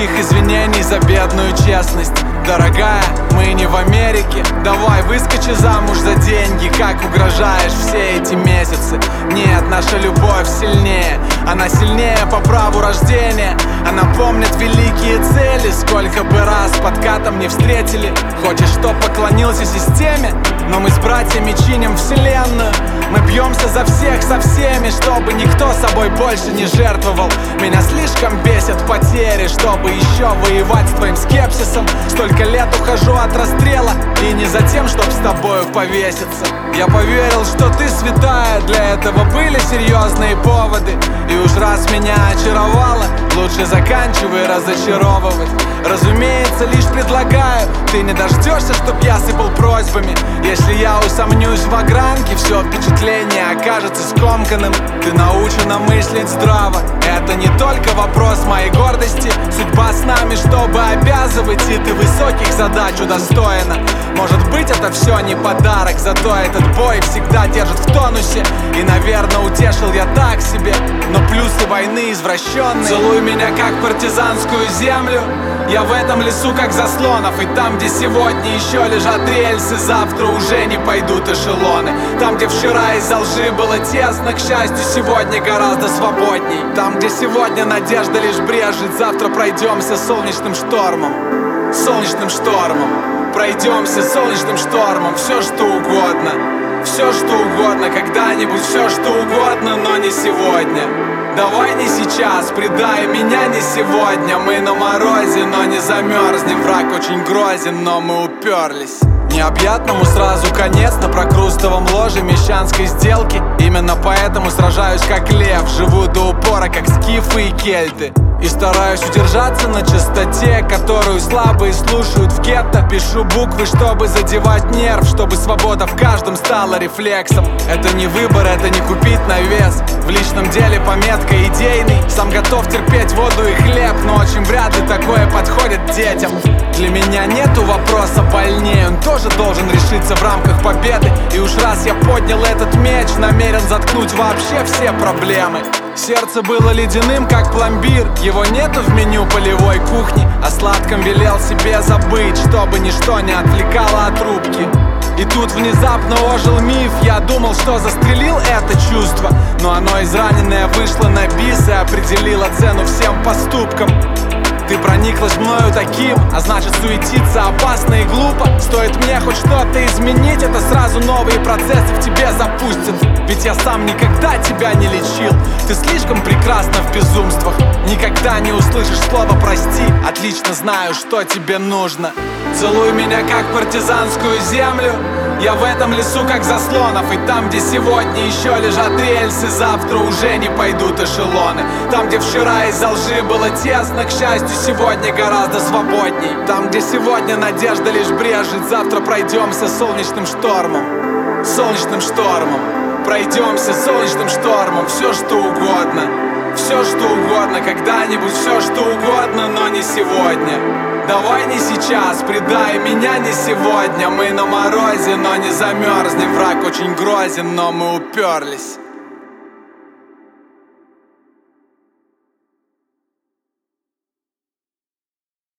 никаких извинений за бедную честность. Дорогая, мы не в Америке. Давай, выскочи замуж за деньги. Как угрожаешь все эти месяцы. Нет, наша любовь сильнее. Она сильнее по праву рождения. Она помнит великие цели. Сколько бы раз подкатом не встретили. Хочешь, чтоб поклонился системе? Но мы с братьями чиним вселенную. Мы бьемся за всех со всеми, чтобы никто собой больше не жертвовал. Меня слишком бесят потери, чтобы еще воевать с твоим скепсисом. Столько лет ухожу от расстрела, и не за тем, чтоб с тобою повеситься. Я поверил, что ты святая, для этого были серьезные поводы. И уж раз меня очаровала, лучше заканчивай разочаровывать. Разумеется, лишь предлагаю, ты не дождешься, чтоб я сыпал просьбами. Если я усомнюсь в огранке, все впечатление окажется скомканным. Ты научена мыслить здраво. Это не только вопрос моей гордости. Судьба с нами, чтобы обязывать, и ты высоких задач удостоена. Может быть, это все не подарок, зато этот бой всегда держит в тонусе. И, наверное, утешил я так себе, но плюсы войны извращенные. Целуй меня, как партизанскую землю. Я в этом лесу, как заслонов. И там, где сегодня еще лежат рельсы, завтра уже не пойдут эшелоны. Там, где вчера из-за лжи было тесно, к счастью, сегодня гораздо свободней. Там, где сегодня надежда лишь брежет, завтра пройдемся солнечным штормом. Солнечным штормом. Пройдемся солнечным штормом. Все, что угодно. Все, что угодно, когда-нибудь, все, что угодно, но не сегодня. Давай не сейчас, предай меня не сегодня. Мы на морозе, но не замерзнем. Враг очень грозен, но мы уперлись. Необъятному сразу конец на прокрустовом ложе мещанской сделки. Именно поэтому сражаюсь как лев. Живу до упора, как скифы и кельты. И стараюсь удержаться на частоте, которую слабые слушают в гетто. Пишу буквы, чтобы задевать нерв, чтобы свобода в каждом стала рефлексом. Это не выбор, это не купить на вес. В личном деле пометка идейный. Сам готов терпеть воду и хлеб, но очень вряд ли такое подходит детям. Для меня нету вопроса больнее, он тоже должен решиться в рамках победы. И уж раз я поднял этот меч, намерен заткнуть вообще все проблемы. Сердце было ледяным, как пломбир. Его нету в меню полевой кухни. О сладком велел себе забыть, чтобы ничто не отвлекало от трубки. И тут внезапно ожил миф. Я думал, что застрелил это чувство, но оно израненное вышло на бис и определило цену всем поступкам. Ты прониклась мною таким, а значит суетиться опасно и глупо. Стоит мне хоть что-то изменить, это сразу новые процессы в тебе запустят. Ведь я сам никогда тебя не лечил. Ты слишком прекрасна в безумствах. Никогда не услышишь слово «прости». Отлично знаю, что тебе нужно. Целуй меня, как партизанскую землю. Я в этом лесу, как заслонов. И там, где сегодня еще лежат рельсы, завтра уже не пойдут эшелоны. Там, где вчера из-за лжи было тесно, к счастью, сегодня гораздо свободней. Там, где сегодня надежда лишь брежет, завтра пройдемся солнечным штормом. Солнечным штормом. Пройдемся солнечным штормом. Все, что угодно. Все, что угодно, когда-нибудь, все, что угодно, но не сегодня. Давай не сейчас, предай меня не сегодня. Мы на морозе, но не замерзнем. Враг очень грозен, но мы уперлись.